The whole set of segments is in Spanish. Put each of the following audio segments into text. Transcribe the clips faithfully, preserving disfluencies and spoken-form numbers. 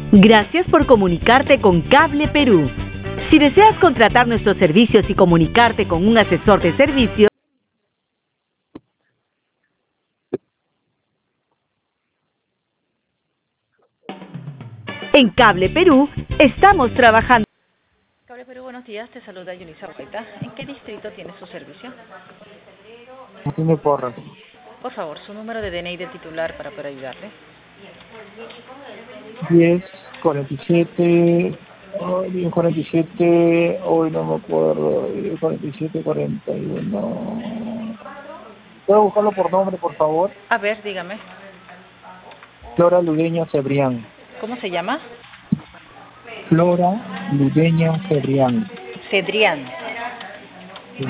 Gracias por comunicarte con Cable Perú. Si deseas contratar nuestros servicios y comunicarte con un asesor de servicio, en Cable Perú estamos trabajando. Cable Perú, buenos días, te saluda Yulisa Huerta. ¿En qué distrito tiene su servicio? Tiene Porras. Por favor, su número de D N I del titular para poder ayudarle. diez, cuarenta y siete, oh, diez, cuarenta y siete, hoy no me acuerdo, diez, cuarenta y siete, cuarenta y uno. ¿Puedo buscarlo por nombre, por favor? A ver, dígame. Flora Ludeña Cebrián. ¿Cómo se llama? Flora Ludeña Cebrián. Cedrián. Sí.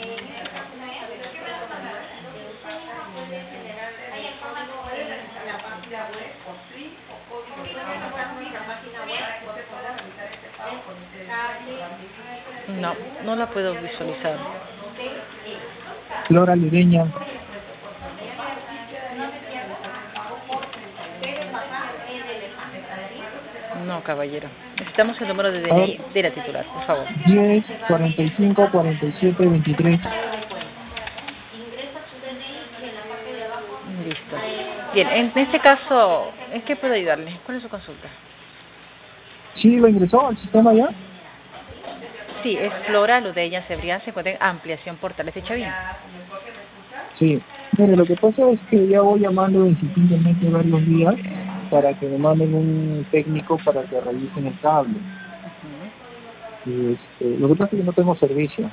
No, no la puedo visualizar. Flora Ludeña. No, caballero. Necesitamos el número de D N I de la titular, por favor. diez, cuarenta y cinco, cuarenta y siete, veintitrés. Listo. Bien, en este caso, ¿en qué puedo ayudarle? ¿Cuál es su consulta? ¿Sí lo ingresó al sistema ya? Sí, es Flora Ludeña Cebrián, se encuentra en Ampliación Portales de Chavín. Sí. Mire, lo que pasa es que ya voy llamando insistentemente varios días para que me manden un técnico para que revisen el cable. Uh-huh. Y este, lo que pasa es que no tengo servicio.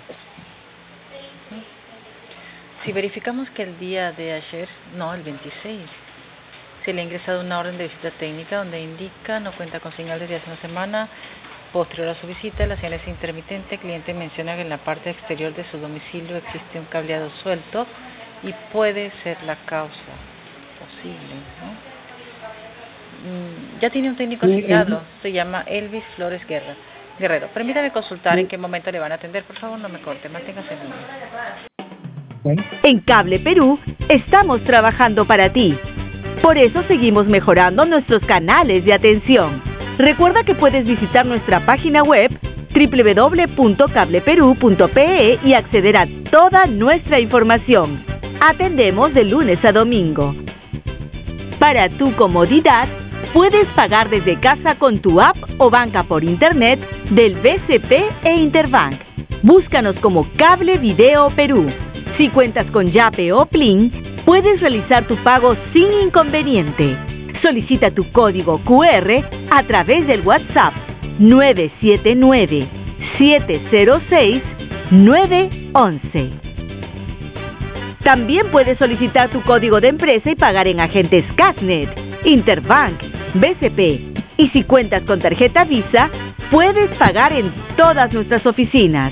Si verificamos que el día de ayer, no, el veintiséis, se le ha ingresado una orden de visita técnica donde indica no cuenta con señal desde hace una semana. Posterior a su visita, la señal es intermitente. El cliente menciona que en la parte exterior de su domicilio existe un cableado suelto y puede ser la causa posible, ¿no? Ya tiene un técnico Sí, asignado, el... se llama Elvis Flores Guerra. Guerrero. Permítame consultar sí. En qué momento le van a atender. Por favor, no me corte, manténgase en línea. ¿Sí? En Cable Perú estamos trabajando para ti. Por eso seguimos mejorando nuestros canales de atención. Recuerda que puedes visitar nuestra página web doble u doble u doble u punto cable perú punto pe e y acceder a toda nuestra información. Atendemos de lunes a domingo. Para tu comodidad, puedes pagar desde casa con tu app o banca por internet del B C P e Interbank. Búscanos como Cable Video Perú. Si cuentas con Yape o Plin, puedes realizar tu pago sin inconveniente. Solicita tu código cu erre a través del WhatsApp nueve siete nueve, siete cero seis, nueve once. También puedes solicitar tu código de empresa y pagar en agentes Casnet, Interbank, B C P. Y si cuentas con tarjeta Visa, puedes pagar en todas nuestras oficinas.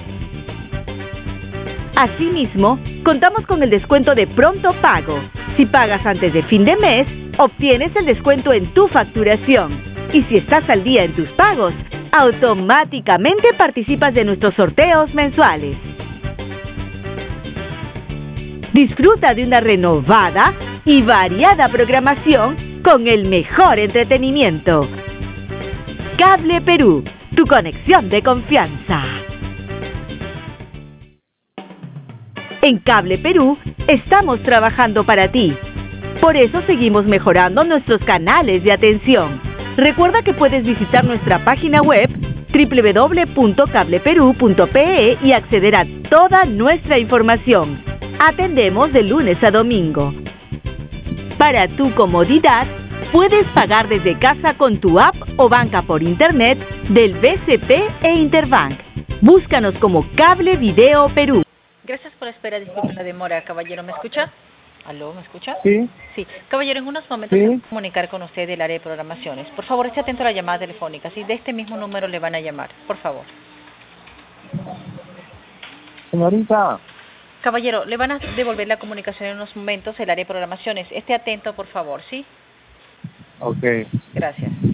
Asimismo, contamos con el descuento de pronto pago. Si pagas antes de fin de mes, obtienes el descuento en tu facturación. Y si estás al día en tus pagos, automáticamente participas de nuestros sorteos mensuales. Disfruta de una renovada y variada programación con el mejor entretenimiento. Cable Perú, tu conexión de confianza. En Cable Perú estamos trabajando para ti. Por eso seguimos mejorando nuestros canales de atención. Recuerda que puedes visitar nuestra página web doble u doble u doble u punto cable perú punto pe e y acceder a toda nuestra información. Atendemos de lunes a domingo. Para tu comodidad, puedes pagar desde casa con tu app o banca por internet del B C P e Interbank. Búscanos como Cable Video Perú. Gracias por la espera, disculpe la demora, caballero, ¿me escucha? ¿Aló, me escucha? Sí. Sí, caballero, en unos momentos Sí. se va a comunicar con usted del área de programaciones. Por favor, esté atento a la llamada telefónica, ¿sí? De este mismo número le van a llamar, por favor. Señorita. Caballero, le van a devolver la comunicación en unos momentos el área de programaciones. Esté atento, por favor, ¿sí? Ok. Gracias.